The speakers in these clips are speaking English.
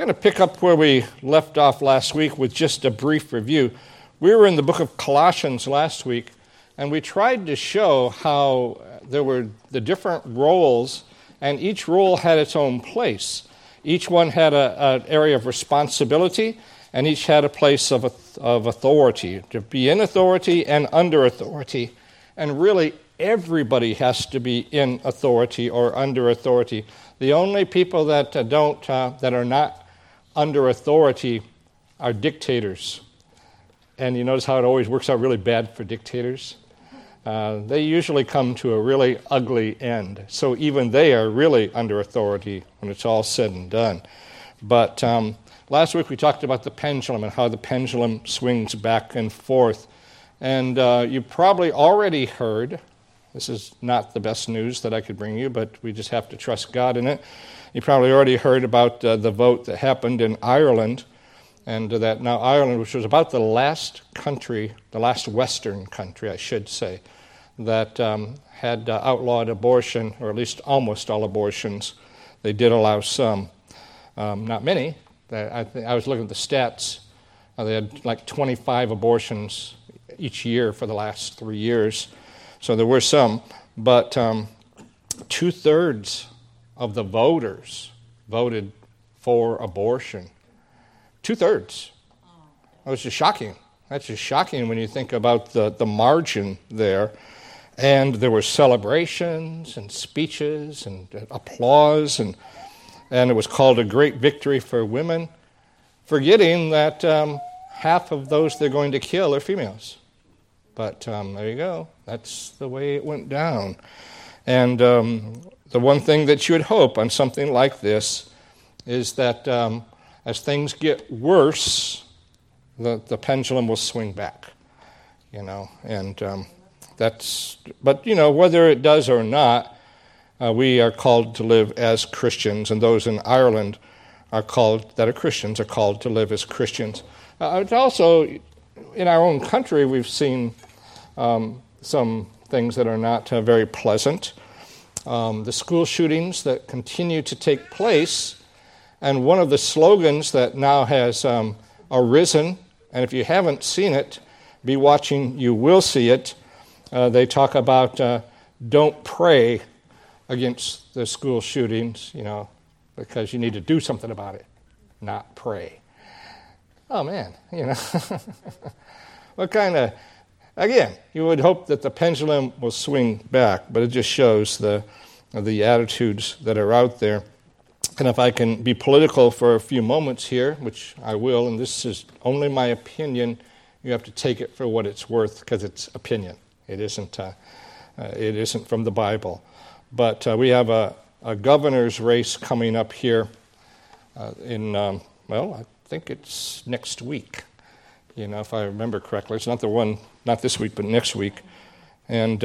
going to pick up where we left off last week with just a brief review. We were in the book of Colossians last week, and we tried to show how there were the different roles, and each role had its own place. Each one had an area of responsibility, and each had a place of authority, to be in authority and under authority. And really, everybody has to be in authority or under authority. The only people that are not under authority are dictators. And you notice how it always works out really bad for dictators? They usually come to a really ugly end. So even they are really under authority when it's all said and done. But last week we talked about the pendulum and how the pendulum swings back and forth. And you probably already heard, this is not the best news that I could bring you, but we just have to trust God in it. You probably already heard about the vote that happened in Ireland, and that now Ireland, which was about the last country, the last Western country, I should say, that had outlawed abortion, or at least almost all abortions. They did allow some, not many. I was looking at the stats. They had like 25 abortions each year for the last 3 years. So there were some, but 2/3 of the voters voted for abortion. 2/3. That was just shocking. That's just shocking when you think about the margin there. And there were celebrations and speeches and applause, and it was called a great victory for women, forgetting that half of those they're going to kill are females. But there you go. That's the way it went down. And the one thing that you would hope on something like this is that as things get worse, the pendulum will swing back, and that's, but, whether it does or not, we are called to live as Christians, and those in Ireland that are Christians are called to live as Christians. Also, in our own country, we've seen some things that are not very pleasant. The school shootings that continue to take place, and one of the slogans that now has arisen, and if you haven't seen it, be watching, you will see it. They talk about don't pray against the school shootings, because you need to do something about it, not pray. Oh, man, what kind of... Again, you would hope that the pendulum will swing back, but it just shows the attitudes that are out there. And if I can be political for a few moments here, which I will, and this is only my opinion, you have to take it for what it's worth, because it's opinion. It isn't from the Bible. But we have a governor's race coming up here I think it's next week. If I remember correctly. It's not the one, not this week, but next week. And,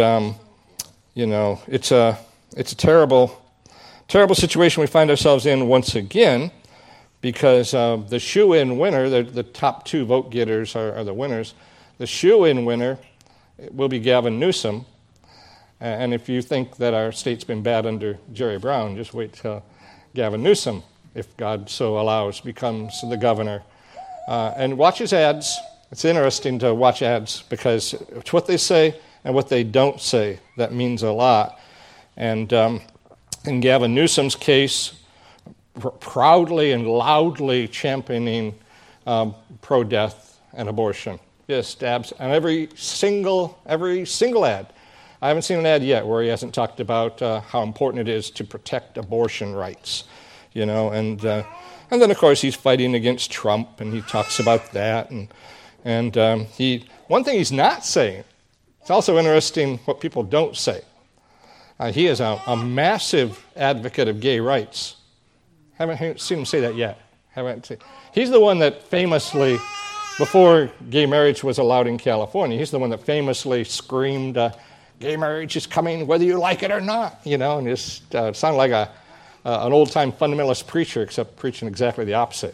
it's a terrible situation we find ourselves in once again, because the shoe-in winner, the top two vote-getters are the winners. The shoe-in winner will be Gavin Newsom. And if you think that our state's been bad under Jerry Brown, just wait till Gavin Newsom, if God so allows, becomes the governor. And watch his ads. It's interesting to watch ads, because it's what they say and what they don't say that means a lot. And in Gavin Newsom's case, proudly and loudly championing pro-death and abortion. Just abs and every single ad. I haven't seen an ad yet where he hasn't talked about how important it is to protect abortion rights. And then, of course, he's fighting against Trump, and he talks about that. And one thing he's not saying, it's also interesting what people don't say. He is a massive advocate of gay rights. Haven't seen him say that yet. He's the one that famously, before gay marriage was allowed in California, he's the one that famously screamed, gay marriage is coming whether you like it or not, and just sounded like an old-time fundamentalist preacher, except preaching exactly the opposite,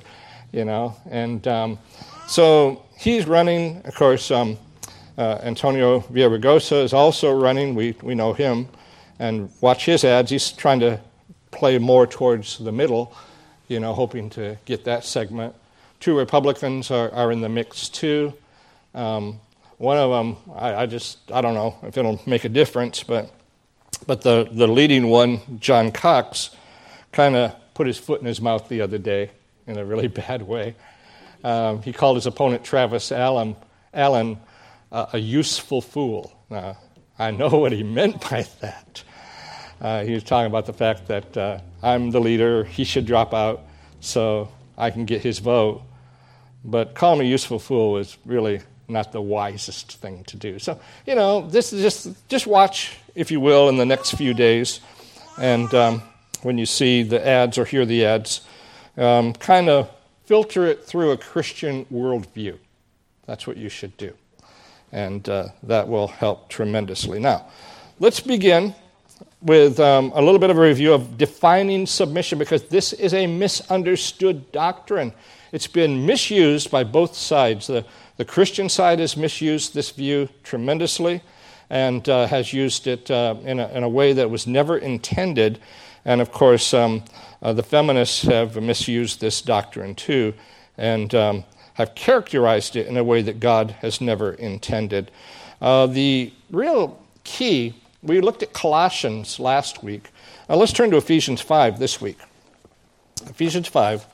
And so he's running. Of course, Antonio Villaraigosa is also running. We know him. And watch his ads. He's trying to play more towards the middle hoping to get that segment. 2 Republicans are in the mix too. One of them, I don't know if it'll make a difference, but the leading one, John Cox, kind of put his foot in his mouth the other day in a really bad way. He called his opponent, Travis Allen, a useful fool. Now, I know what he meant by that. He was talking about the fact that I'm the leader, he should drop out so I can get his vote. But calling me a useful fool is really not the wisest thing to do. So, this is just watch, if you will, in the next few days. And when you see the ads or hear the ads, kind of filter it through a Christian worldview. That's what you should do. And that will help tremendously. Now, let's begin with a little bit of a review of defining submission, because this is a misunderstood doctrine. It's been misused by both sides. The Christian side has misused this view tremendously and has used it in a way that was never intended. And, of course, the feminists have misused this doctrine too and have characterized it in a way that God has never intended. The real key, we looked at Colossians last week. Let's turn to Ephesians 5 this week. Ephesians 5.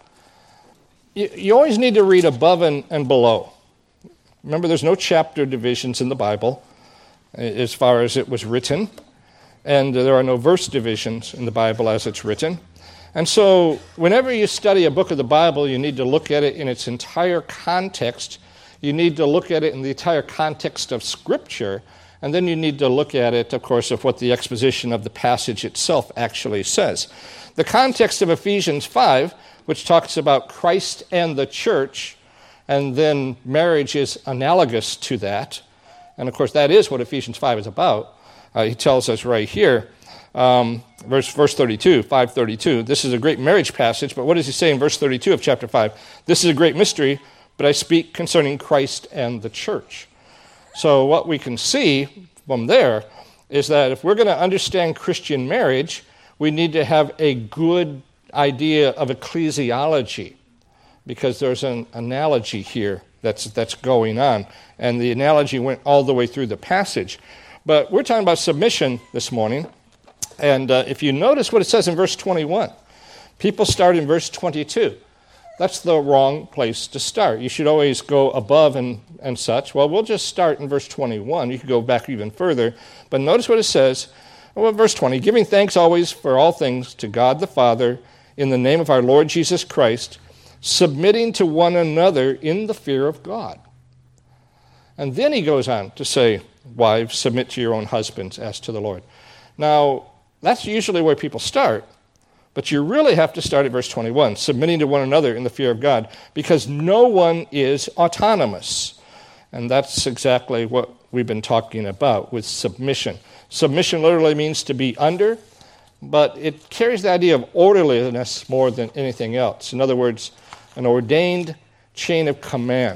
You always need to read above and below. Remember, there's no chapter divisions in the Bible as far as it was written, and there are no verse divisions in the Bible as it's written. And so whenever you study a book of the Bible, you need to look at it in its entire context. You need to look at it in the entire context of Scripture, and then you need to look at it, of course, of what the exposition of the passage itself actually says. The context of Ephesians 5, which talks about Christ and the church, and then marriage is analogous to that. And, of course, that is what Ephesians 5 is about. He tells us right here, verse 32, 5:32. This is a great marriage passage, but what does he say in verse 32 of chapter 5? This is a great mystery, but I speak concerning Christ and the church. So what we can see from there is that if we're going to understand Christian marriage, we need to have a good idea of ecclesiology, because there's an analogy here that's going on, and the analogy went all the way through the passage. But we're talking about submission this morning, and if you notice what it says in verse 21, people start in verse 22. That's the wrong place to start. You should always go above and such. Well, we'll just start in verse 21. You could go back even further, but notice what it says. Well, verse 20, giving thanks always for all things to God the Father in the name of our Lord Jesus Christ, submitting to one another in the fear of God. And then he goes on to say, wives, submit to your own husbands as to the Lord. Now, that's usually where people start, but you really have to start at verse 21, submitting to one another in the fear of God, because no one is autonomous. And that's exactly what we've been talking about with submission. Submission literally means to be under, but it carries the idea of orderliness more than anything else. In other words, an ordained chain of command.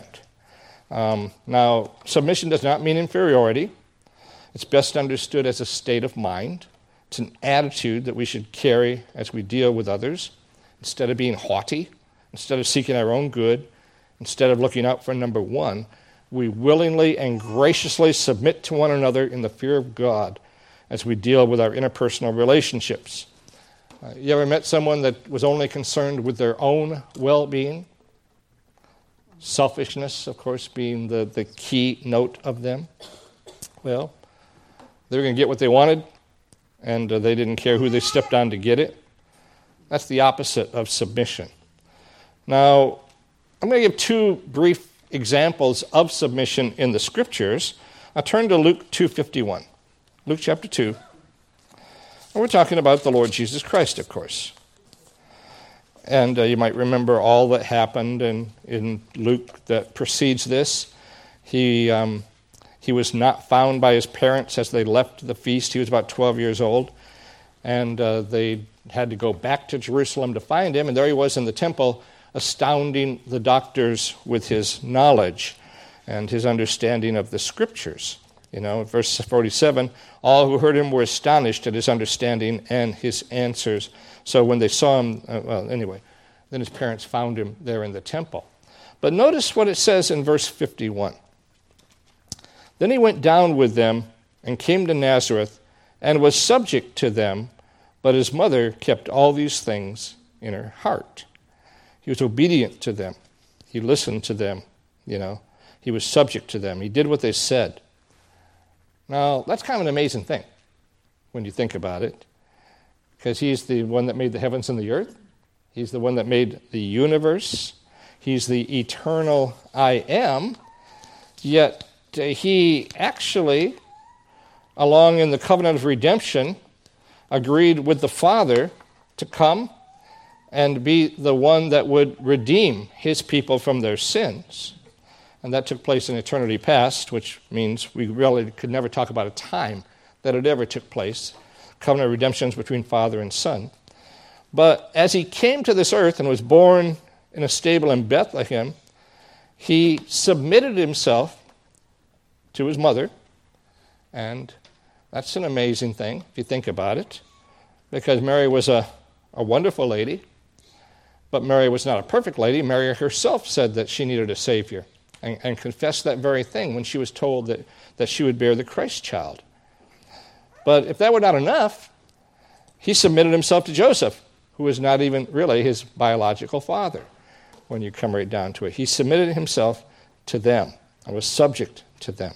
Now, submission does not mean inferiority. It's best understood as a state of mind. It's an attitude that we should carry as we deal with others. Instead of being haughty, instead of seeking our own good, instead of looking out for number one, we willingly and graciously submit to one another in the fear of God as we deal with our interpersonal relationships. You ever met someone that was only concerned with their own well-being? Selfishness, of course, being the key note of them. Well, they were going to get what they wanted, and they didn't care who they stepped on to get it. That's the opposite of submission. Now, I'm going to give two brief examples of submission in the Scriptures. I'll turn to Luke 2:51. Luke chapter 2. And we're talking about the Lord Jesus Christ, of course. And you might remember all that happened in Luke that precedes this. He was not found by his parents as they left the feast. He was about 12 years old. And they had to go back to Jerusalem to find him. And there he was in the temple, astounding the doctors with his knowledge and his understanding of the Scriptures. You know, in verse 47, all who heard him were astonished at his understanding and his answers. So when they saw him, then his parents found him there in the temple. But notice what it says in verse 51. Then he went down with them and came to Nazareth and was subject to them, but his mother kept all these things in her heart. He was obedient to them. He listened to them, He was subject to them. He did what they said. Now, that's kind of an amazing thing when you think about it, because he's the one that made the heavens and the earth. He's the one that made the universe. He's the eternal I am. Yet he actually, along in the covenant of redemption, agreed with the Father to come and be the one that would redeem his people from their sins. And that took place in eternity past, which means we really could never talk about a time that it ever took place. Covenant of redemption is between Father and Son. But as he came to this earth and was born in a stable in Bethlehem, he submitted himself to his mother. And that's an amazing thing, if you think about it, because Mary was a wonderful lady, but Mary was not a perfect lady. Mary herself said that she needed a Savior and confessed that very thing when she was told that she would bear the Christ child. But if that were not enough, he submitted himself to Joseph, who was not even really his biological father, when you come right down to it. He submitted himself to them and was subject to them.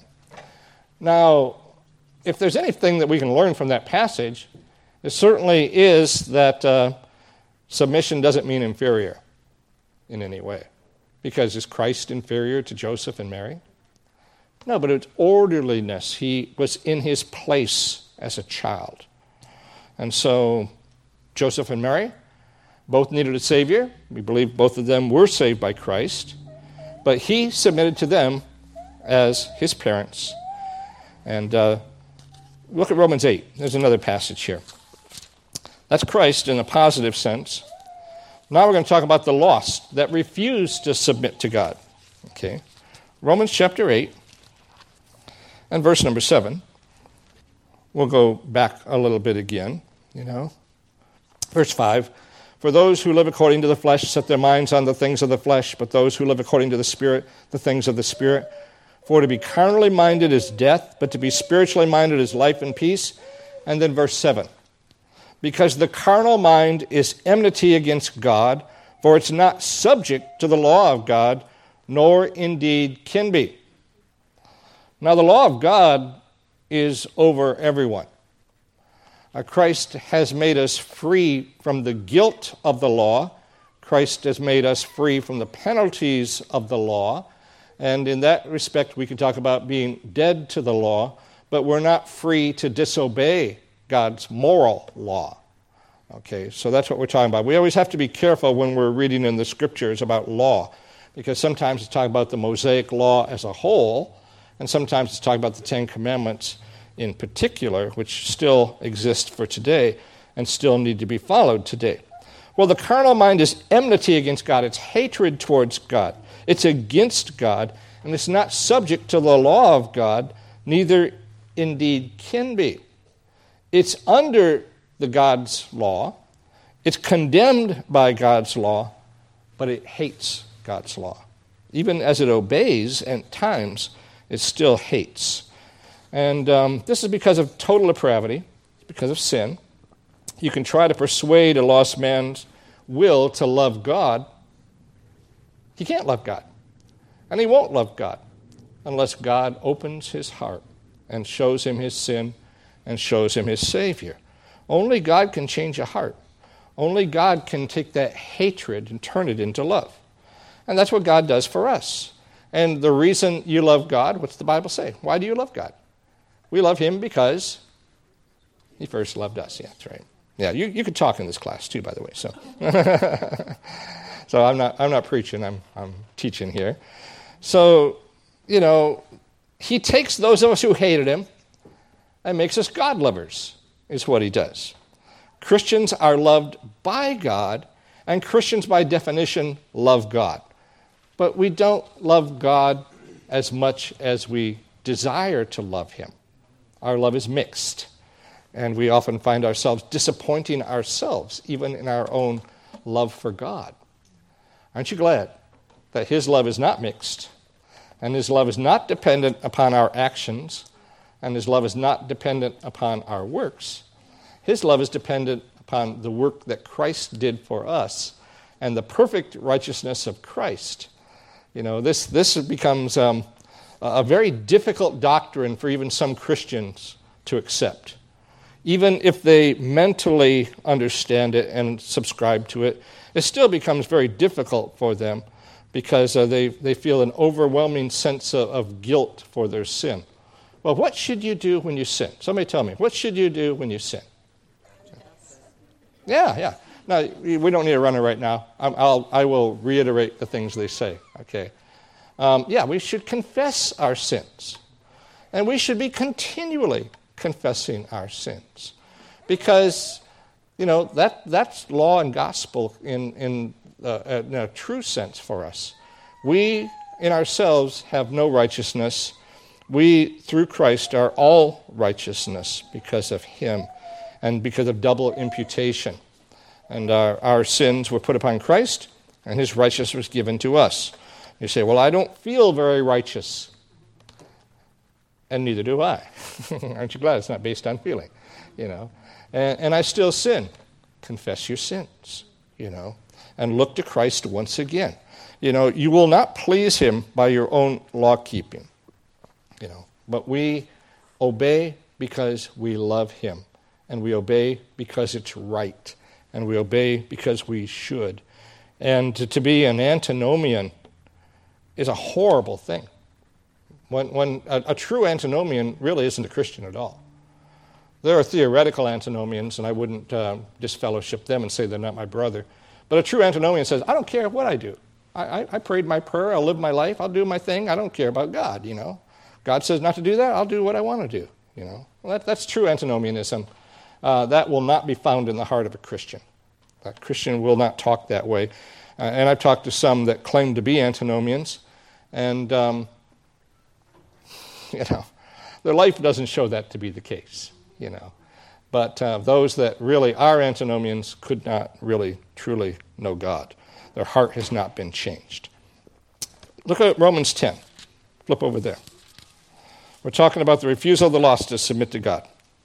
Now, if there's anything that we can learn from that passage, it certainly is that submission doesn't mean inferior in any way. Because is Christ inferior to Joseph and Mary? No, but it's orderliness. He was in his place as a child. And so Joseph and Mary both needed a Savior. We believe both of them were saved by Christ. But he submitted to them as his parents. And look at Romans 8. There's another passage here. That's Christ in a positive sense. Now we're going to talk about the lost that refuse to submit to God. Okay. Romans chapter 8 and verse number 7. We'll go back a little bit again, Verse 5. For those who live according to the flesh set their minds on the things of the flesh, but those who live according to the Spirit, the things of the Spirit. For to be carnally minded is death, but to be spiritually minded is life and peace. And then verse 7. Because the carnal mind is enmity against God, for it's not subject to the law of God, nor indeed can be. Now the law of God is over everyone. Christ has made us free from the guilt of the law. Christ has made us free from the penalties of the law. And in that respect, we can talk about being dead to the law, but we're not free to disobey God's moral law. Okay, so that's what we're talking about. We always have to be careful when we're reading in the Scriptures about law, because sometimes it's talking about the Mosaic law as a whole, and sometimes it's talking about the Ten Commandments in particular, which still exist for today and still need to be followed today. Well, the carnal mind is enmity against God. It's hatred towards God. It's against God, and it's not subject to the law of God, neither indeed can be. It's under the God's law. It's condemned by God's law, but it hates God's law. Even as it obeys at times, it still hates. And this is because of total depravity, because of sin. You can try to persuade a lost man's will to love God. He can't love God. And he won't love God unless God opens his heart and shows him his sin and shows him his Savior. Only God can change a heart. Only God can take that hatred and turn it into love. And that's what God does for us. And the reason you love God, what's the Bible say? Why do you love God? We love him because he first loved us. Yeah, that's right. Yeah, you could talk in this class too, by the way. So, so I'm not preaching. I'm teaching here. So, he takes those of us who hated him and makes us God lovers, is what he does. Christians are loved by God, and Christians by definition love God. But we don't love God as much as we desire to love him. Our love is mixed, and we often find ourselves disappointing ourselves, even in our own love for God. Aren't you glad that his love is not mixed, and his love is not dependent upon our actions, and his love is not dependent upon our works? His love is dependent upon the work that Christ did for us and the perfect righteousness of Christ. This becomes a very difficult doctrine for even some Christians to accept. Even if they mentally understand it and subscribe to it, it still becomes very difficult for them because they feel an overwhelming sense of guilt for their sin. Well, what should you do when you sin? Somebody tell me, what should you do when you sin? Yeah. Now, we don't need a runner right now. I will reiterate the things they say, okay? We should confess our sins. And we should be continually confessing our sins. Because, that's law and gospel in a true sense for us. We, in ourselves, have no righteousness. We, through Christ, are all righteousness because of him and because of double imputation. And our sins were put upon Christ, and his righteousness was given to us. You say, well, I don't feel very righteous. And neither do I. Aren't you glad it's not based on feeling? And I still sin. Confess your sins, and look to Christ once again. You will not please him by your own law keeping. But we obey because we love him, and we obey because it's right, and we obey because we should. And to be an antinomian is a horrible thing. When a true antinomian really isn't a Christian at all. There are theoretical antinomians, and I wouldn't disfellowship them and say they're not my brother. But a true antinomian says, I don't care what I do. I prayed my prayer, I'll live my life, I'll do my thing, I don't care about God, God says not to do that, I'll do what I want to do, Well, that's true antinomianism. That will not be found in the heart of a Christian. A Christian will not talk that way. And I've talked to some that claim to be antinomians, and, their life doesn't show that to be the case, But those that really are antinomians could not really, truly know God. Their heart has not been changed. Look at Romans 10. Flip over there. We're talking about the refusal of the lost to submit to God.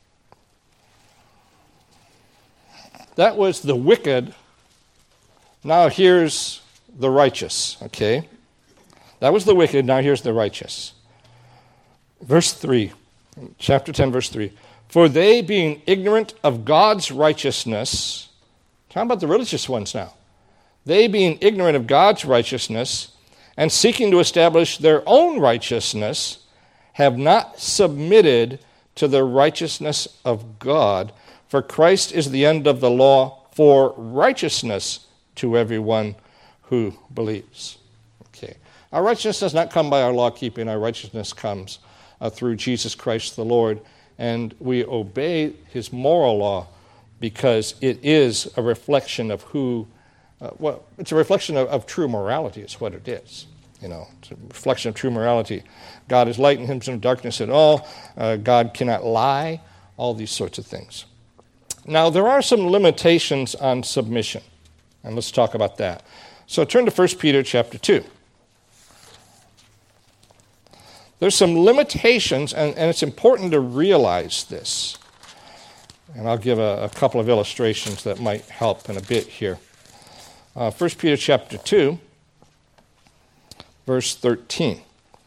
That was the wicked. Now here's the righteous, okay? That was the wicked, now here's the righteous. Verse 3, chapter 10, verse 3. For they, being ignorant of God's righteousness, talking about the religious ones now. They, being ignorant of God's righteousness and seeking to establish their own righteousness, have not submitted to the righteousness of God. For Christ is the end of the law for righteousness to everyone who believes. Okay. Our righteousness does not come by our law keeping. Our righteousness comes through Jesus Christ the Lord. And we obey his moral law because it is a reflection of it's a reflection of true morality is what it is. It's a reflection of true morality. God is light and him in darkness at all. God cannot lie. All these sorts of things. Now, there are some limitations on submission. And let's talk about that. So turn to 1 Peter chapter 2. There's some limitations, and it's important to realize this. And I'll give a couple of illustrations that might help in a bit here. 1 Peter chapter 2, verse 13.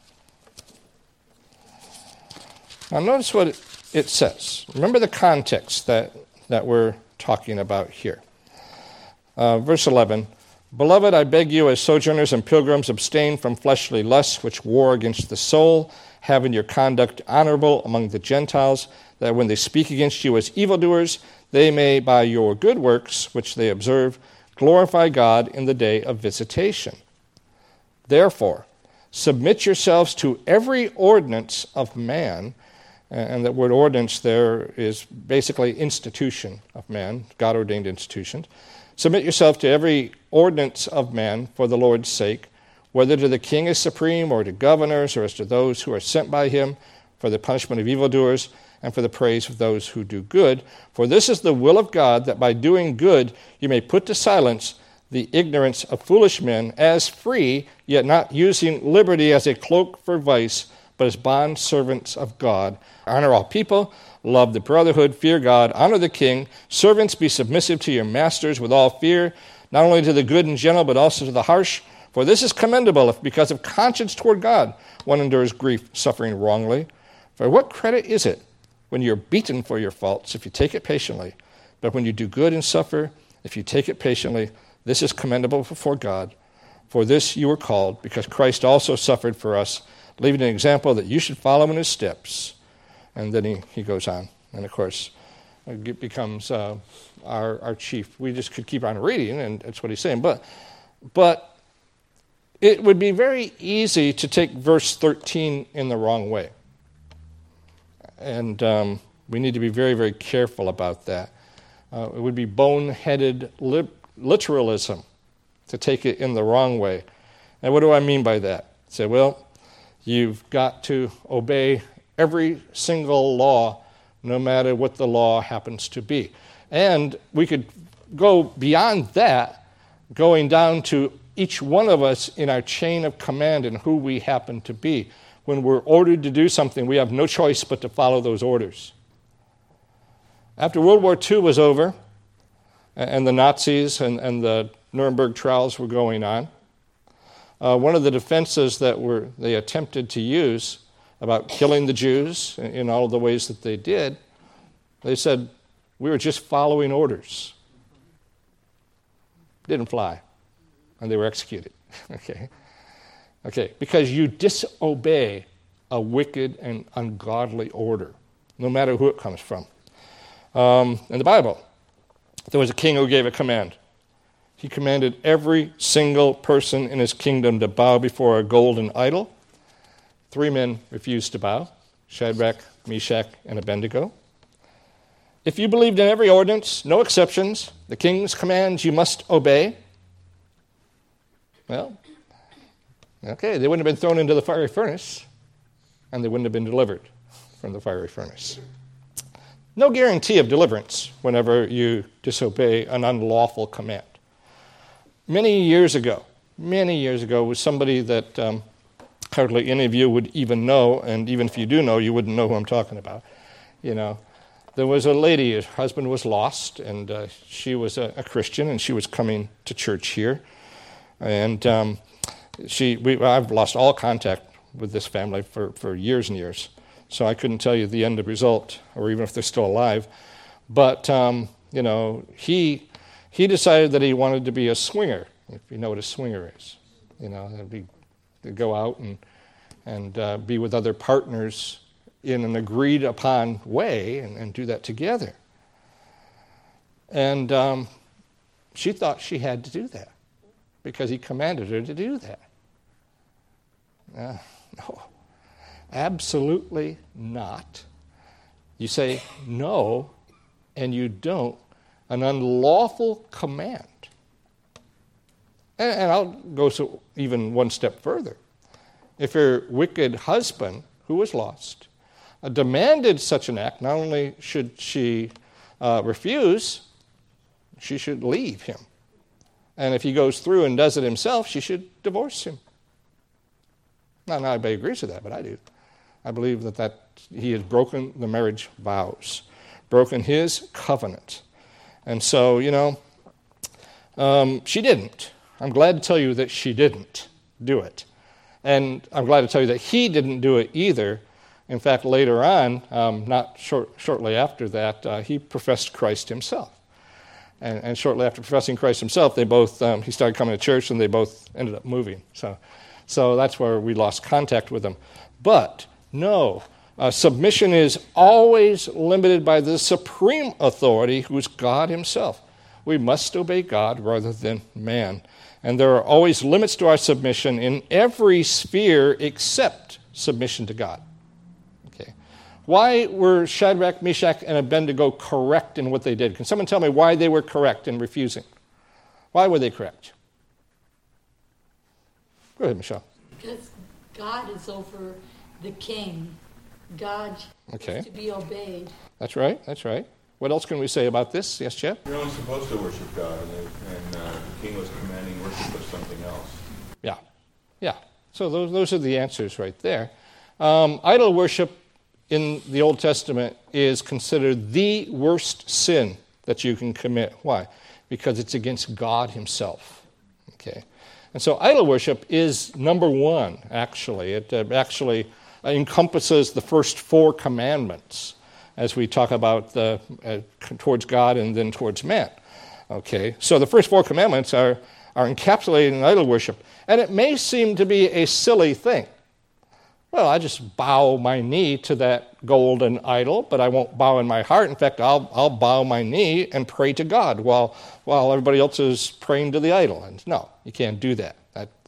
Now notice what it says. Remember the context that we're talking about here. Verse 11. Beloved, I beg you, as sojourners and pilgrims, abstain from fleshly lusts which war against the soul, having your conduct honorable among the Gentiles, that when they speak against you as evildoers, they may, by your good works, which they observe, glorify God in the day of visitation. Therefore, submit yourselves to every ordinance of man, and that word ordinance there is basically institution of man, God-ordained institutions. Submit yourself to every ordinance of man for the Lord's sake, whether to the king as supreme, or to governors, or as to those who are sent by him, for the punishment of evildoers, and for the praise of those who do good. For this is the will of God, that by doing good you may put to silence the ignorance of foolish men as free, yet not using liberty as a cloak for vice, but as bondservants of God. Honor all people, love the brotherhood, fear God, honor the king. Servants, be submissive to your masters with all fear, not only to the good and gentle, but also to the harsh. For this is commendable, if because of conscience toward God one endures grief, suffering wrongly. For what credit is it when you're beaten for your faults, if you take it patiently? But when you do good and suffer, if you take it patiently, this is commendable before God. For this you were called, because Christ also suffered for us, leaving an example that you should follow in his steps. And then he goes on. And of course, it becomes our chief. We just could keep on reading, and that's what he's saying. But it would be very easy to take verse 13 in the wrong way. And we need to be very, very careful about that. It would be boneheaded literalism to take it in the wrong way. And what do I mean by that? Say, well, you've got to obey every single law, no matter what the law happens to be. And we could go beyond that, going down to each one of us in our chain of command and who we happen to be. When we're ordered to do something, we have no choice but to follow those orders. After World War II was over, and the Nazis and the Nuremberg trials were going on, one of the defenses that they attempted to use about killing the Jews in all of the ways that they did, they said, we were just following orders. Didn't fly. And they were executed. Okay, because you disobey a wicked and ungodly order, no matter who it comes from. In the Bible, there was a king who gave a command. He commanded every single person in his kingdom to bow before a golden idol. 3 men refused to bow, Shadrach, Meshach, and Abednego. If you believed in every ordinance, no exceptions, the king's commands you must obey, well, okay, they wouldn't have been thrown into the fiery furnace, and they wouldn't have been delivered from the fiery furnace. No guarantee of deliverance whenever you disobey an unlawful command. Many years ago, was somebody that hardly any of you would even know, and even if you do know, you wouldn't know who I'm talking about. You know, there was a lady, her husband was lost, and she was a Christian, and she was coming to church here. And I've lost all contact with this family for years and years, so I couldn't tell you the end result, or even if they're still alive. But he decided that he wanted to be a swinger, if you know what a swinger is. You know, to go out and be with other partners in an agreed upon way and do that together. And she thought she had to do that because he commanded her to do that. No, absolutely not. You say no, and you don't. An unlawful command. And I'll go so even one step further. If her wicked husband, who was lost, demanded such an act, not only should she refuse, she should leave him. And if he goes through and does it himself, she should divorce him. Not everybody agrees with that, but I do. I believe that he has broken the marriage vows, broken his covenant. And so, she didn't. I'm glad to tell you that she didn't do it. And I'm glad to tell you that he didn't do it either. In fact, later on, shortly after that, he professed Christ himself. And shortly after professing Christ himself, they both he started coming to church, and they both ended up moving. So that's where we lost contact with them. But no, submission is always limited by the supreme authority, who is God himself. We must obey God rather than man. And there are always limits to our submission in every sphere except submission to God. Okay. Why were Shadrach, Meshach, and Abednego correct in what they did? Can someone tell me why they were correct in refusing? Why were they correct? Go ahead, Michelle. Because God is over the king. God is to be obeyed. That's right. What else can we say about this? Yes, Jeff? You're only supposed to worship God, and the king was commanding worship of something else. Yeah. So those are the answers right there. Idol worship in the Old Testament is considered the worst sin that you can commit. Why? Because it's against God himself. Okay. And so idol worship is number one, actually. It actually encompasses the first 4 commandments as we talk about towards God and then towards man. Okay. So the first 4 commandments are encapsulated in idol worship. And it may seem to be a silly thing. Well, I just bow my knee to that golden idol, but I won't bow in my heart. In fact, I'll bow my knee and pray to God while everybody else is praying to the idol. And no, you can't do that.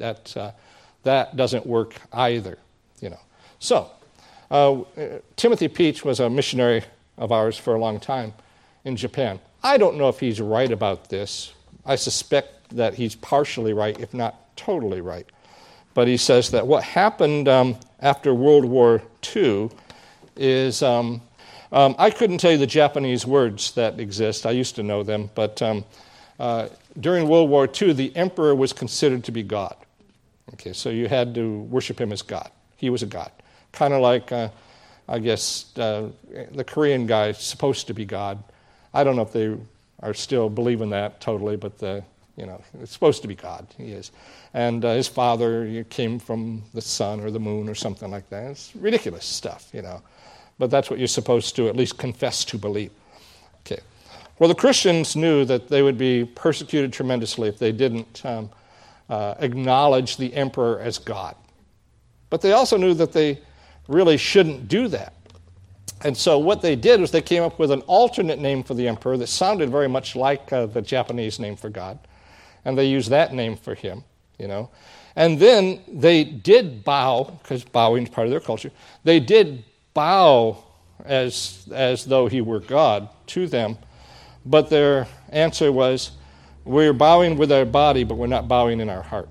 That doesn't work either. So, Timothy Peach was a missionary of ours for a long time in Japan. I don't know if he's right about this. I suspect that he's partially right, if not totally right. But he says that what happened after World War II is, I couldn't tell you the Japanese words that exist. I used to know them. But during World War II, the emperor was considered to be God. Okay, so you had to worship him as God. He was a god. Kind of like, I guess, the Korean guy is supposed to be God. I don't know if they are still believing that totally, but it's supposed to be God. He is. And his father came from the sun or the moon or something like that. It's ridiculous stuff, But that's what you're supposed to at least confess to believe. Okay. Well, the Christians knew that they would be persecuted tremendously if they didn't acknowledge the emperor as God. But they also knew that they really shouldn't do that. And so what they did was they came up with an alternate name for the emperor that sounded very much like the Japanese name for God. And they used that name for him, And then they did bow, because bowing is part of their culture. They did bow as though he were God to them. But their answer was, we're bowing with our body, but we're not bowing in our heart.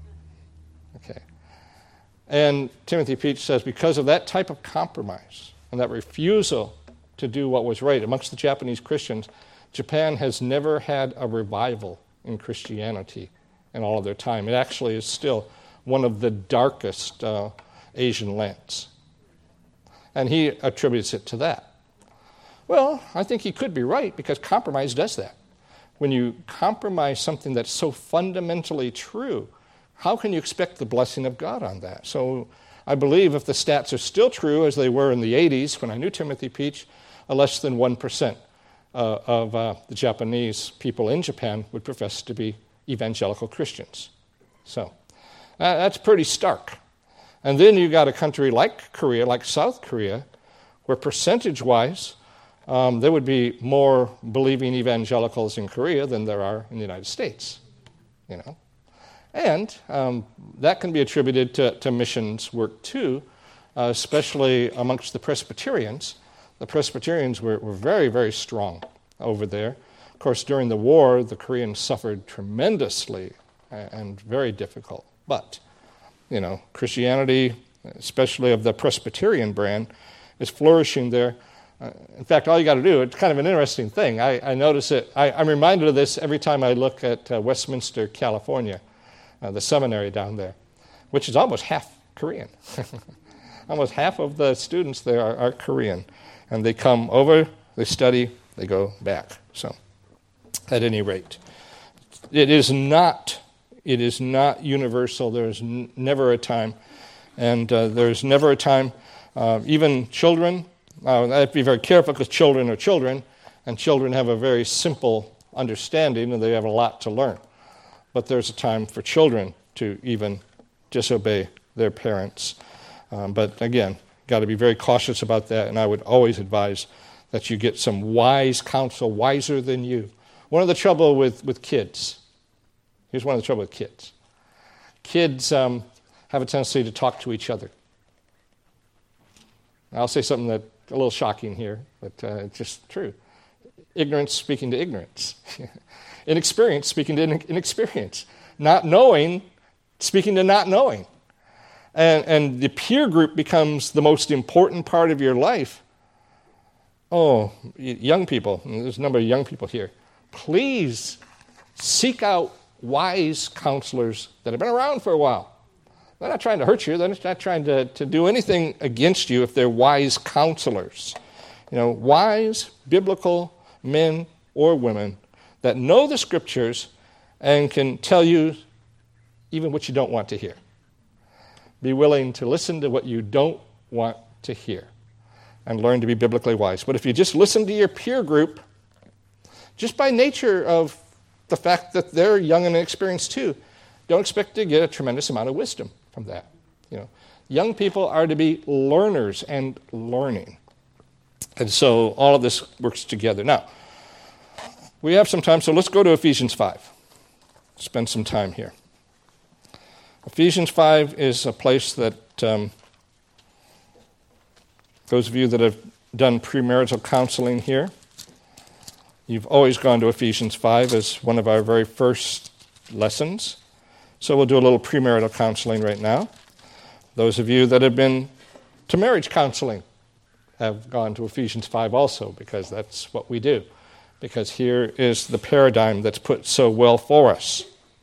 Okay. And Timothy Peach says, because of that type of compromise and that refusal to do what was right amongst the Japanese Christians, Japan has never had a revival in Christianity in all of their time. It actually is still one of the darkest Asian lands. And he attributes it to that. Well, I think he could be right, because compromise does that. When you compromise something that's so fundamentally true, how can you expect the blessing of God on that? So I believe if the stats are still true, as they were in the 80s when I knew Timothy Peach, less than 1% of the Japanese people in Japan would profess to be evangelical Christians. So that's pretty stark. And then you got a country like Korea, like South Korea, where percentage-wise, there would be more believing evangelicals in Korea than there are in the United States, And that can be attributed to missions work too, especially amongst the Presbyterians. The Presbyterians were very, very strong over there. Of course, during the war, the Koreans suffered tremendously and very difficult. But, Christianity, especially of the Presbyterian brand, is flourishing there. In fact, all you got to do, it's kind of an interesting thing. I notice it. I'm reminded of this every time I look at Westminster, California, the seminary down there, which is almost half Korean. Almost half of the students there are Korean. And they come over, they study, they go back. So, at any rate, it is not universal. There's never a time. And there's never a time, even children, I have to be very careful because children are children, and children have a very simple understanding, and they have a lot to learn. But there's a time for children to even disobey their parents. But again, got to be very cautious about that, and I would always advise that you get some wise counsel, wiser than you. One of the trouble with kids, here's one of the trouble with kids. Kids have a tendency to talk to each other. I'll say something that's a little shocking here, but it's just true. Ignorance speaking to ignorance. Inexperience speaking to inexperience. Not knowing speaking to not knowing. And the peer group becomes the most important part of your life. Oh, young people, and there's a number of young people here, please seek out wise counselors that have been around for a while. They're not trying to hurt you. They're not trying to do anything against you if they're wise counselors. Wise biblical men or women that know the Scriptures and can tell you even what you don't want to hear. Be willing to listen to what you don't want to hear and learn to be biblically wise. But if you just listen to your peer group, just by nature of the fact that they're young and inexperienced too, don't expect to get a tremendous amount of wisdom from that. Young people are to be learners and learning. And so all of this works together. Now, we have some time, so let's go to Ephesians 5. Spend some time here. Ephesians 5 is a place that those of you that have done premarital counseling here, you've always gone to Ephesians 5 as one of our very first lessons. So we'll do a little premarital counseling right now. Those of you that have been to marriage counseling have gone to Ephesians 5 also, because that's what we do. Because here is the paradigm that's put so well for us.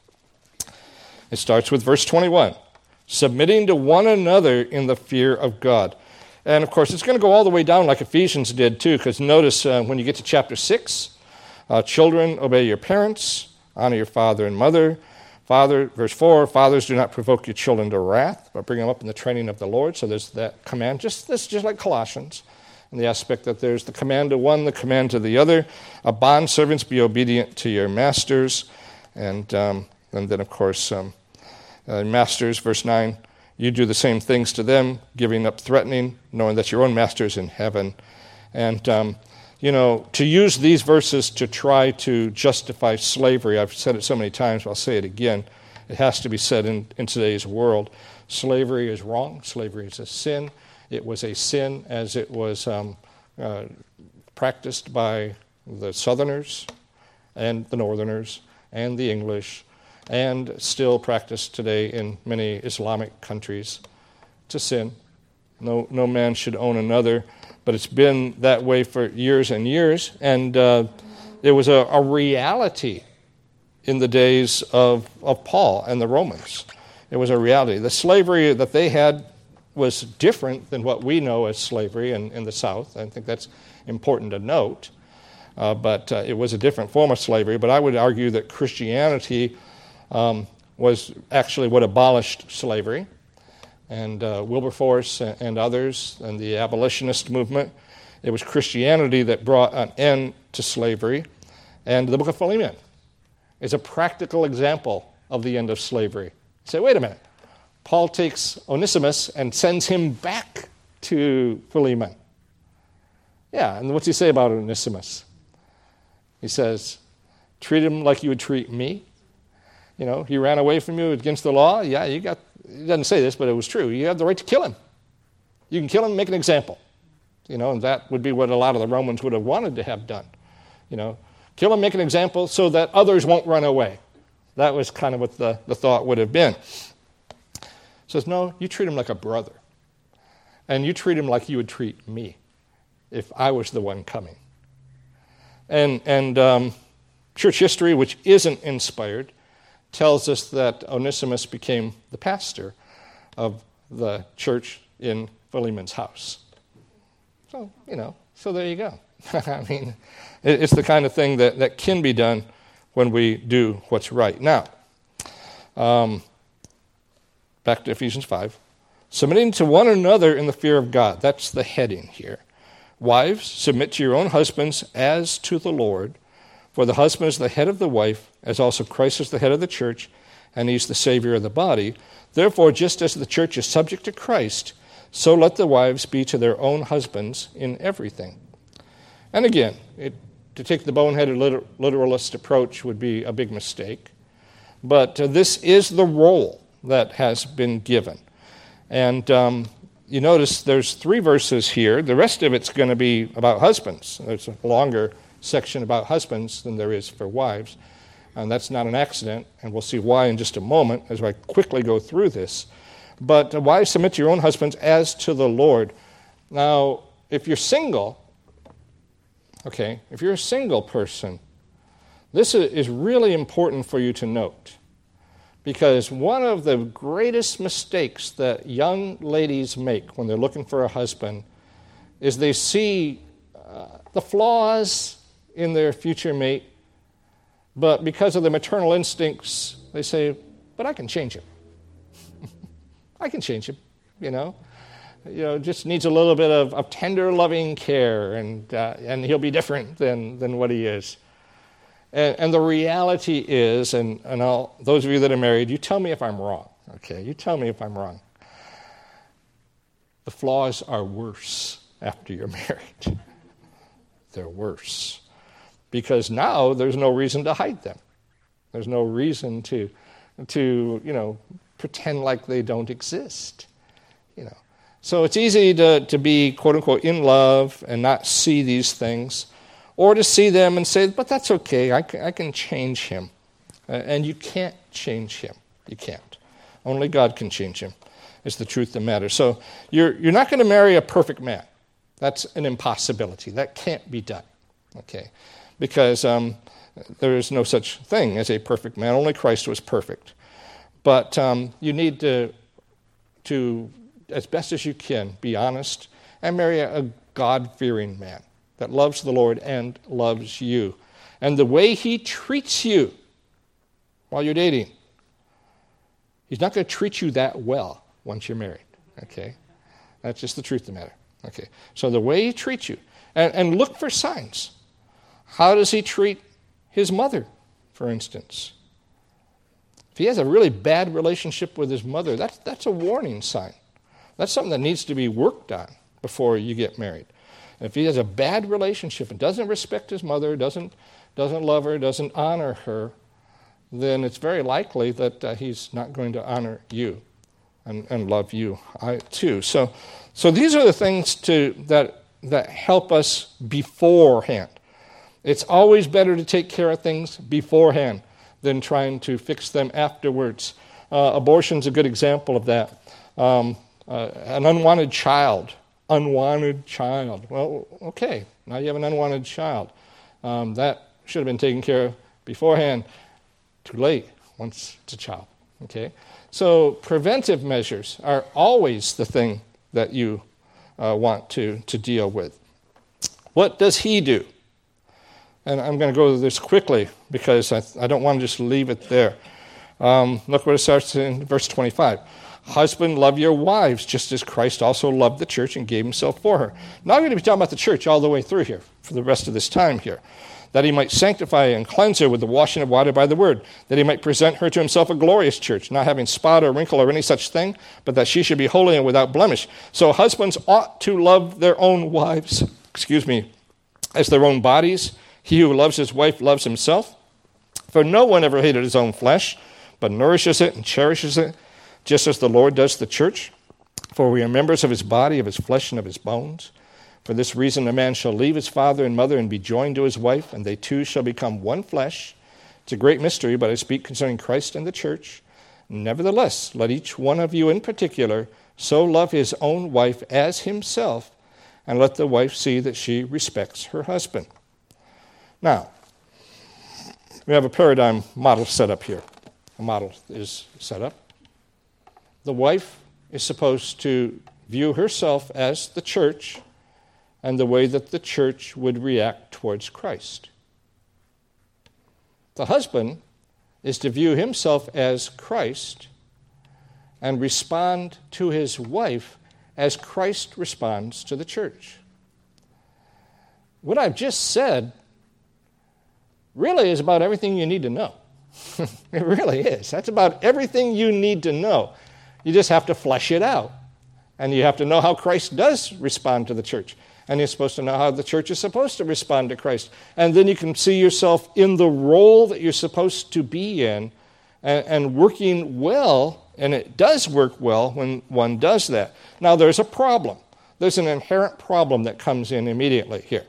It starts with verse 21, submitting to one another in the fear of God. And of course, it's going to go all the way down like Ephesians did too, because notice when you get to chapter 6, children, obey your parents, honor your father and mother. Verse 4, fathers, do not provoke your children to wrath, but bring them up in the training of the Lord. So there's that command, just like Colossians, in the aspect that there's the command to one, the command to the other. Bondservants, be obedient to your masters. And then, of course, masters, verse 9, you do the same things to them, giving up threatening, knowing that your own master is in heaven. And to use these verses to try to justify slavery, I've said it so many times, I'll say it again. It has to be said in today's world. Slavery is wrong. Slavery is a sin. It was a sin as it was practiced by the Southerners and the Northerners and the English, and still practiced today in many Islamic countries. It's a sin. No man should own another. But it's been that way for years and years, and there was a reality in the days of Paul and the Romans. It was a reality. The slavery that they had was different than what we know as slavery in the South. I think that's important to note. But it was a different form of slavery. But I would argue that Christianity was actually what abolished slavery. And Wilberforce and others, and the abolitionist movement. It was Christianity that brought an end to slavery. And the book of Philemon is a practical example of the end of slavery. You say, wait a minute. Paul takes Onesimus and sends him back to Philemon. Yeah, and what's he say about Onesimus? He says, treat him like you would treat me. He ran away from you against the law. Yeah, he doesn't say this, but it was true. You have the right to kill him. You can kill him, make an example. And that would be what a lot of the Romans would have wanted to have done. Kill him, make an example so that others won't run away. That was kind of what the thought would have been. Says, no, you treat him like a brother. And you treat him like you would treat me if I was the one coming. And church history, which isn't inspired, tells us that Onesimus became the pastor of the church in Philemon's house. So, so there you go. I mean, it's the kind of thing that can be done when we do what's right. Now, back to Ephesians 5. Submitting to one another in the fear of God. That's the heading here. Wives, submit to your own husbands as to the Lord. For the husband is the head of the wife, as also Christ is the head of the church, and he's the Savior of the body. Therefore, just as the church is subject to Christ, so let the wives be to their own husbands in everything. And again, to take the boneheaded literalist approach would be a big mistake. But this is the role that has been given. And you notice there's 3 verses here. The rest of it's going to be about husbands. There's a longer section about husbands than there is for wives. And that's not an accident, and we'll see why in just a moment as I quickly go through this. But wives, submit to your own husbands as to the Lord. Now, if you're single, Okay, if you're a single person, this is really important for you to note, because one of the greatest mistakes that young ladies make when they're looking for a husband is they see the flaws in their future mate, but because of their maternal instincts, they say, but I can change him. I can change him, just needs a little bit of tender, loving care, and he'll be different than what he is. And the reality is, and those of you that are married, you tell me if I'm wrong, okay? You tell me if I'm wrong. The flaws are worse after you're married. They're worse. Because now there's no reason to hide them. There's no reason to pretend like they don't exist, So it's easy to be, quote unquote, in love and not see these things, or to see them and say, but that's okay, I can change him. And you can't change him. You can't. Only God can change him, is the truth that matters. So you're not going to marry a perfect man. That's an impossibility. That can't be done, okay? Because there is no such thing as a perfect man. Only Christ was perfect. But you need to, as best as you can, be honest and marry a God-fearing man that loves the Lord and loves you. And the way he treats you while you're dating, he's not going to treat you that well once you're married, okay? That's just the truth of the matter, okay? So the way he treats you, and look for signs. How does he treat his mother, for instance? If he has a really bad relationship with his mother, that's a warning sign. That's something that needs to be worked on before you get married. If he has a bad relationship and doesn't respect his mother, doesn't love her, doesn't honor her, then it's very likely that he's not going to honor you and love you too. So these are the things that help us beforehand. It's always better to take care of things beforehand than trying to fix them afterwards. Abortion's a good example of that. An unwanted child. Well, okay, now you have an unwanted child. That should have been taken care of beforehand. Too late once it's a child, okay? So preventive measures are always the thing that you want to deal with. What does he do? And I'm going to go to this quickly because I don't want to just leave it there. Look what it starts in verse 25. Husband, love your wives, just as Christ also loved the church and gave himself for her. Now I'm going to be talking about the church all the way through here for the rest of this time here. That he might sanctify and cleanse her with the washing of water by the word, that he might present her to himself a glorious church, not having spot or wrinkle or any such thing, but that she should be holy and without blemish. So husbands ought to love their own wives, as their own bodies. He who loves his wife loves himself. For no one ever hated his own flesh, but nourishes it and cherishes it, just as the Lord does the church. For we are members of his body, of his flesh, and of his bones. For this reason a man shall leave his father and mother and be joined to his wife, and they two shall become one flesh. It's a great mystery, but I speak concerning Christ and the church. Nevertheless, let each one of you in particular so love his own wife as himself, and let the wife see that she respects her husband. Now, we have a paradigm model set up here. A model is set up. The wife is supposed to view herself as the church and the way that the church would react towards Christ. The husband is to view himself as Christ and respond to his wife as Christ responds to the church. What I've just said really is about everything you need to know. It really is. That's about everything you need to know. You just have to flesh it out. And you have to know how Christ does respond to the church. And you're supposed to know how the church is supposed to respond to Christ. And then you can see yourself in the role that you're supposed to be in and working well, and it does work well when one does that. Now, there's a problem. There's an inherent problem that comes in immediately here.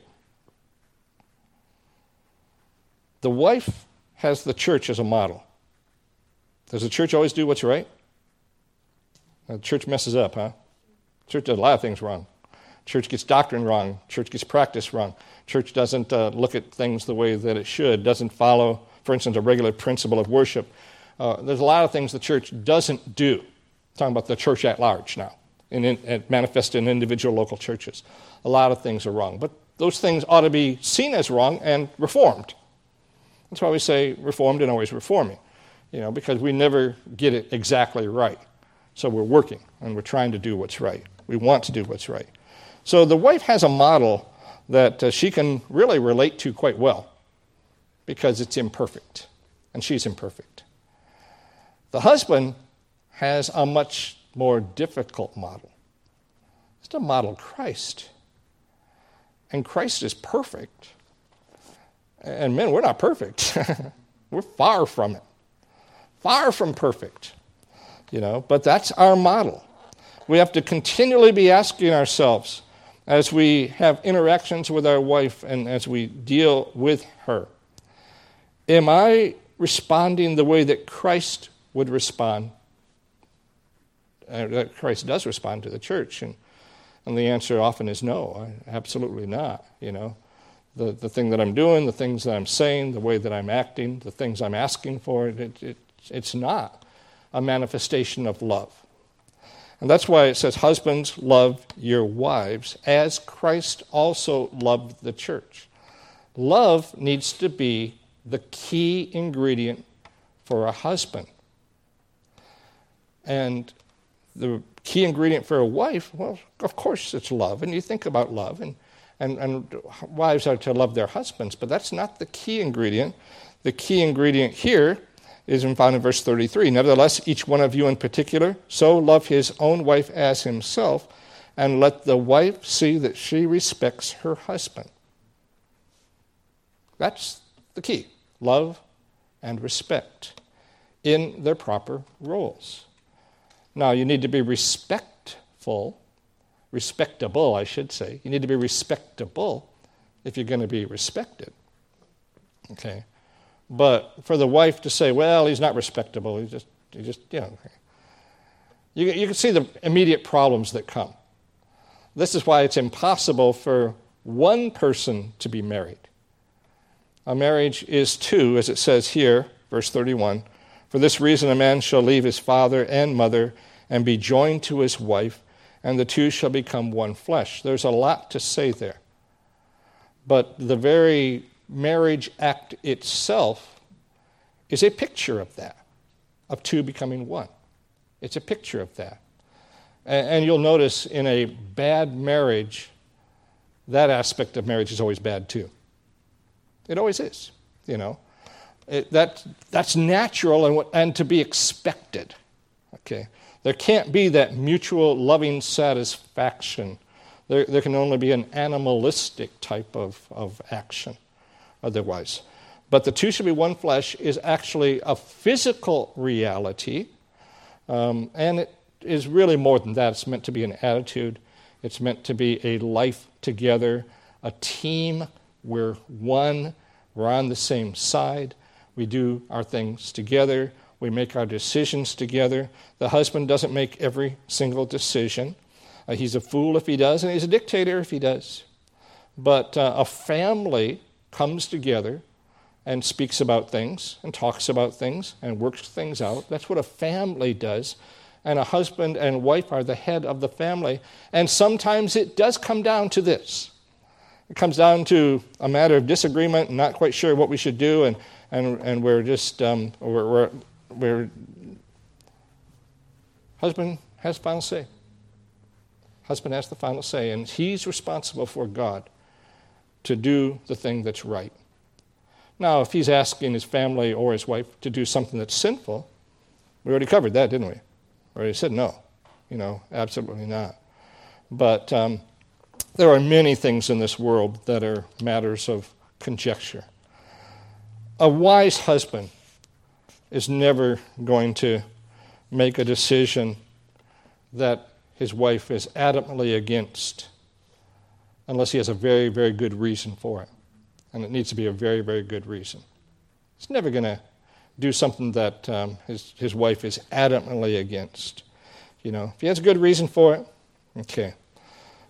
The wife has the church as a model. Does the church always do what's right? The church messes up, huh? The church does a lot of things wrong. Church gets doctrine wrong. Church gets practice wrong. Church doesn't look at things the way that it should, doesn't follow, for instance, a regular principle of worship. There's a lot of things the church doesn't do. I'm talking about the church at large now, and manifested in individual local churches. A lot of things are wrong. But those things ought to be seen as wrong and reformed. That's why we say reformed and always reforming, because we never get it exactly right. So we're working, and we're trying to do what's right. We want to do what's right. So the wife has a model that she can really relate to quite well because it's imperfect, and she's imperfect. The husband has a much more difficult model. It's to model Christ. And Christ is perfect. And men, we're not perfect. We're far from it. Far from perfect. But that's our model. We have to continually be asking ourselves as we have interactions with our wife and as we deal with her, am I responding the way that Christ would respond, that Christ does respond to the church? And the answer often is no, absolutely not. The thing that I'm doing, the things that I'm saying, the way that I'm acting, the things I'm asking for, it's not a manifestation of love. And that's why it says, husbands, love your wives as Christ also loved the church. Love needs to be the key ingredient for a husband. And the key ingredient for a wife, well, of course it's love. And you think about love, and wives are to love their husbands, but that's not the key ingredient. The key ingredient here is found in verse 33. Nevertheless, each one of you in particular, so love his own wife as himself, and let the wife see that she respects her husband. That's the key. Love and respect in their proper roles. Now, you need to be respectable, I should say. You need to be respectable if you're going to be respected. Okay? But for the wife to say, well, he's not respectable, he just you can see the immediate problems that come. This is why it's impossible for one person to be married. A marriage is two, as it says here, verse 31. For this reason a man shall leave his father and mother and be joined to his wife, and the two shall become one flesh. There's a lot to say there. But the very marriage act itself is a picture of that, of two becoming one. It's a picture of that. And you'll notice in a bad marriage, that aspect of marriage is always bad too. It always is, That's natural and to be expected. Okay, there can't be that mutual loving satisfaction. There can only be an animalistic type of action otherwise. But the two shall be one flesh is actually a physical reality, and it is really more than that. It's meant to be an attitude. It's meant to be a life together, a team. We're one. We're on the same side. We do our things together. We make our decisions together. The husband doesn't make every single decision. He's a fool if he does, and he's a dictator if he does. But a family comes together and speaks about things and talks about things and works things out. That's what a family does. And a husband and wife are the head of the family. And sometimes it does come down to this. It comes down to a matter of disagreement and not quite sure what we should do, and we're just we're husband has final say. Husband has the final say, and he's responsible for God to do the thing that's right. Now, if he's asking his family or his wife to do something that's sinful, we already covered that, didn't we? We already said no. Absolutely not. But there are many things in this world that are matters of conjecture. A wise husband is never going to make a decision that his wife is adamantly against unless he has a very, very good reason for it. And it needs to be a very, very good reason. He's never going to do something that his wife is adamantly against. If he has a good reason for it, okay.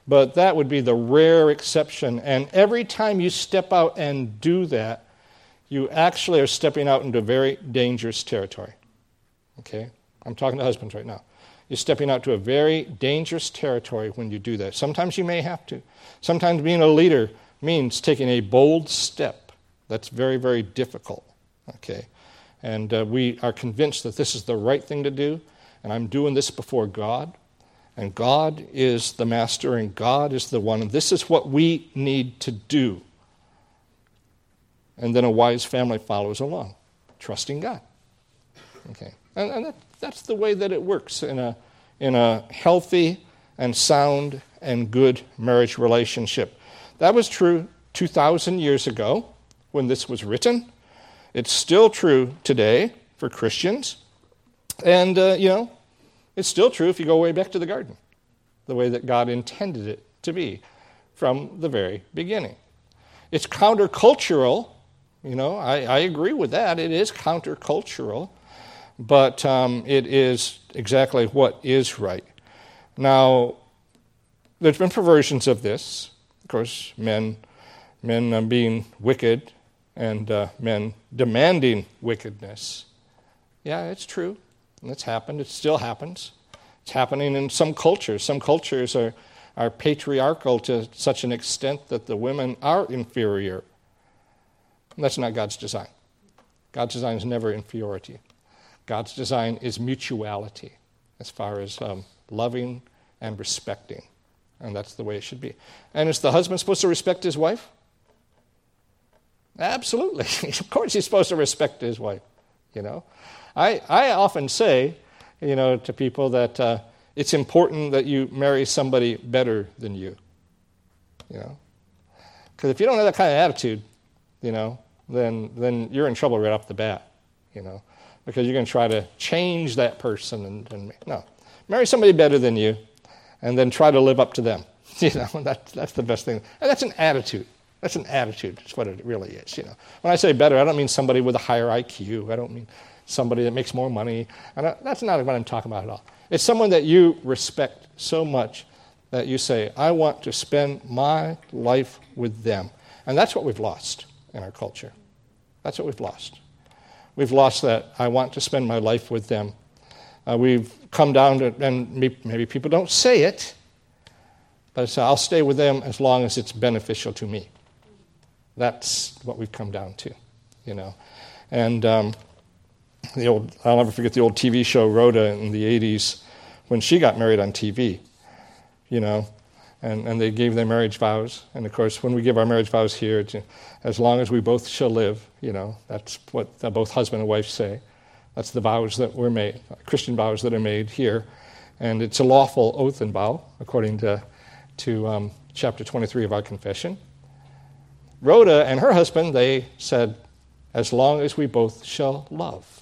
But that would be the rare exception. And every time you step out and do that, you actually are stepping out into very dangerous territory. Okay? I'm talking to husbands right now. You're stepping out to a very dangerous territory when you do that. Sometimes you may have to. Sometimes being a leader means taking a bold step. That's very, very difficult. Okay? And we are convinced that this is the right thing to do, and I'm doing this before God. And God is the master, and God is the one. And this is what we need to do. And then a wise family follows along, trusting God. Okay, and that's the way that it works in a healthy and sound and good marriage relationship. That was true 2,000 years ago when this was written. It's still true today for Christians. And, it's still true if you go way back to the garden, the way that God intended it to be from the very beginning. It's countercultural. I agree with that. It is countercultural, but it is exactly what is right. Now, there's been perversions of this. Of course, men being wicked and men demanding wickedness. Yeah, it's true. It's happened. It still happens. It's happening in some cultures. Some cultures are patriarchal to such an extent that the women are inferior. And that's not God's design. God's design is never inferiority. God's design is mutuality as far as loving and respecting. And that's the way it should be. And is the husband supposed to respect his wife? Absolutely. Of course he's supposed to respect his wife, I often say, to people that it's important that you marry somebody better than you, Because if you don't have that kind of attitude, then you're in trouble right off the bat, Because you're going to try to change that person. No. Marry somebody better than you and then try to live up to them. That's the best thing. And that's an attitude. That's an attitude. That's what it really is. When I say better, I don't mean somebody with a higher IQ. I don't mean somebody that makes more money. That's not what I'm talking about at all. It's someone that you respect so much that you say, I want to spend my life with them. And that's what we've lost in our culture. That's what we've lost. We've lost that I want to spend my life with them. We've come down to, and maybe people don't say it, but it's, I'll stay with them as long as it's beneficial to me. That's what we've come down to, And I'll never forget the old TV show Rhoda in the 80s when she got married on TV, and they gave their marriage vows. And, of course, when we give our marriage vows here, it's, as long as we both shall live, that's what both husband and wife say. That's the vows that were made, Christian vows that are made here. And it's a lawful oath and vow, according to chapter 23 of our confession. Rhoda and her husband, they said, as long as we both shall love.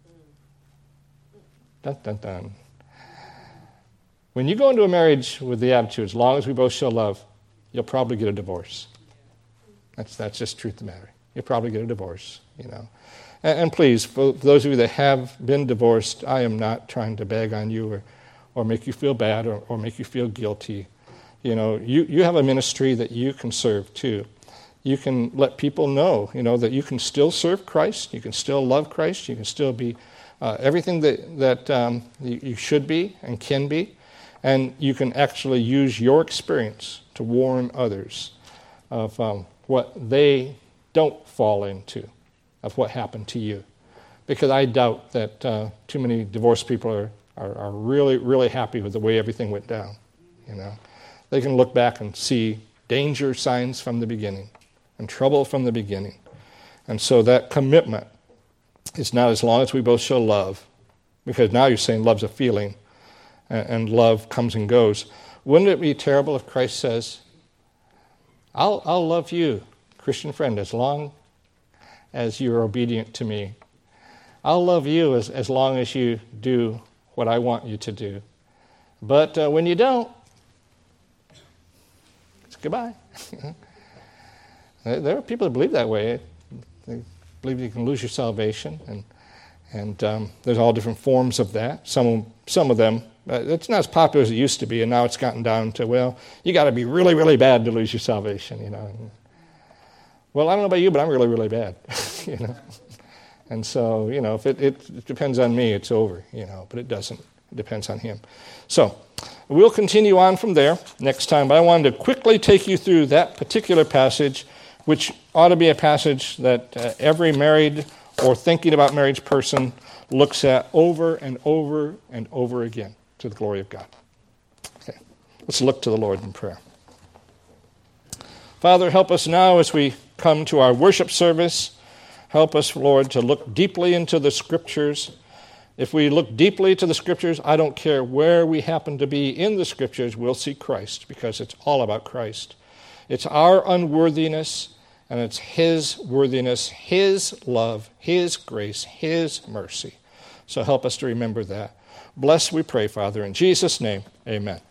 Dun, dun, dun. When you go into a marriage with the attitude, as long as we both shall love, you'll probably get a divorce. That's just truth of the matter. You'll probably get a divorce, And please, for those of you that have been divorced, I am not trying to bag on you or make you feel bad or make you feel guilty. You have a ministry that you can serve too. You can let people know, that you can still serve Christ, you can still love Christ, you can still be everything that you should be and can be, and you can actually use your experience to warn others of what they don't fall into, of what happened to you. Because I doubt that too many divorced people are really, really happy with the way everything went down. They can look back and see danger signs from the beginning and trouble from the beginning. And so that commitment is not as long as we both shall love, because now you're saying love's a feeling, and love comes and goes. Wouldn't it be terrible if Christ says, I'll love you, Christian friend, as long as you're obedient to me. I'll love you as long as you do what I want you to do. But when you don't, it's goodbye. There are people that believe that way. They believe you can lose your salvation, and there's all different forms of that. Some of them It's not as popular as it used to be, and now it's gotten down to, well, you got to be really, really bad to lose your salvation, you know. Well, I don't know about you, but I'm really, really bad, you know. And so, you know, if it depends on me, it's over, you know, but it doesn't. It depends on him. So we'll continue on from there next time, but I wanted to quickly take you through that particular passage, which ought to be a passage that every married or thinking about marriage person looks at over and over and over again to the glory of God. Okay, let's look to the Lord in prayer. Father, help us now as we come to our worship service. Help us, Lord, to look deeply into the Scriptures. If we look deeply to the Scriptures, I don't care where we happen to be in the Scriptures, we'll see Christ, because it's all about Christ. It's our unworthiness, and it's his worthiness, his love, his grace, his mercy. So help us to remember that. Bless, we pray, Father, in Jesus' name, amen.